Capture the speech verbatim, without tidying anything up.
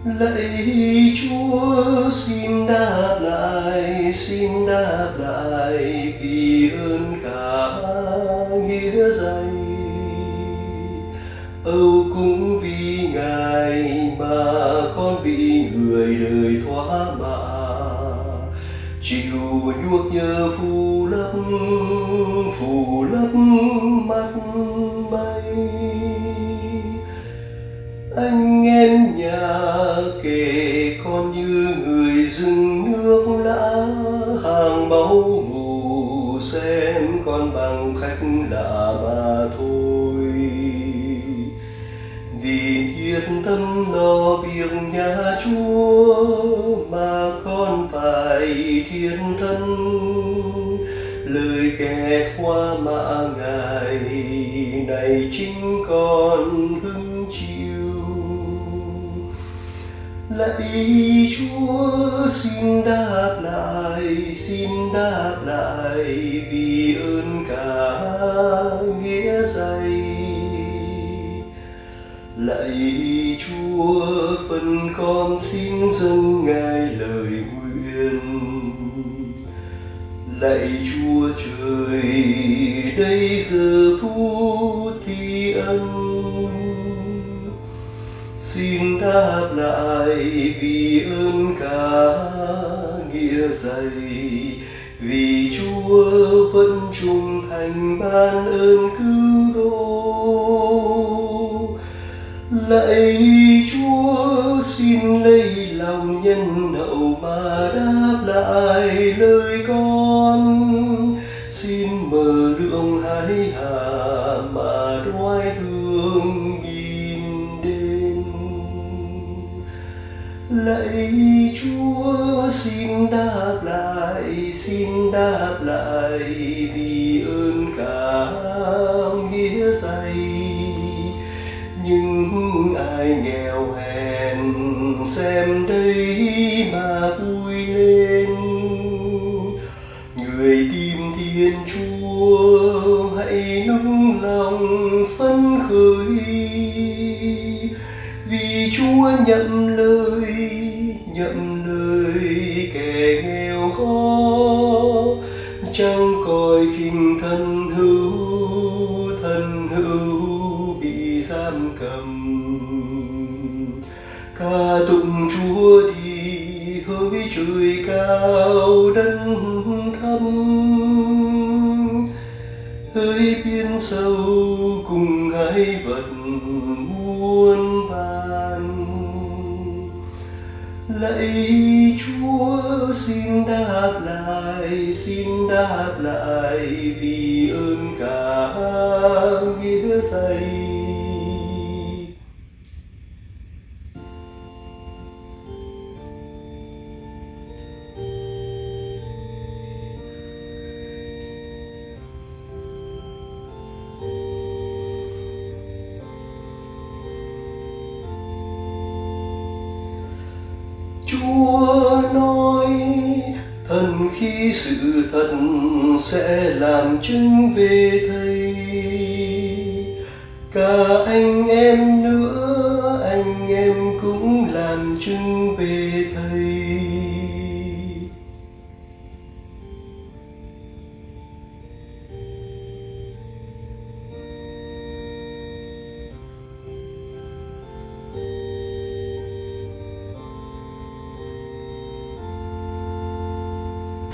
Lạy Chúa, xin đáp lại, xin đáp lại vì ơn cả nghĩa dày. Âu cũng vì Ngài mà con bị người đời thoá mạ, chịu nhuốc nhờ phù lấp, phù lấp mắt mây. Anh em nhà kể con như người rừng nước lã, hàng máu mù xem con bằng khách lạ mà thôi. Vì nhiệt tâm lo việc nhà Chúa mà con phải thiên thân, lời kẻ khoa mạ Ngài này chính con hứng chịu. Lạy Chúa, xin đáp lại, xin đáp lại vì ơn cả nghĩa dày. Lạy Chúa, phần con xin dâng Ngài lời nguyện. Lạy Chúa trời, đây giờ phút thi ân, xin đáp lại vì ơn cả nghĩa dày. Vì Chúa vẫn trung thành ban ơn cứu độ. Lạy Chúa, xin lấy lòng nhân hậu mà đáp lại lời con. Xin mở đường hái hà mà đoái thương nhìn đến. Lạy Chúa, xin đáp lại, xin đáp lại vì ơn cả nghĩa dày. Nhưng ai nghèo hèn xem đây mà vui lên. Người tìm Thiên Chúa hãy nung lòng phấn khởi. Vì Chúa nhậm lời, nhậm lời kẻ nghèo khó, chẳng coi khinh thân hữu, thân hữu bị giam cầm. Ca tụng Chúa đi hỡi trời cao đất thấp, hỡi biển sâu cùng hải vật muôn vàn. Lạy Chúa, xin đáp lại, xin đáp lại vì ơn cả nghĩa dày. Chúa nói thần khi sự thật sẽ làm chứng về Thầy. Cả anh em nữa, anh em cũng làm chứng về Thầy.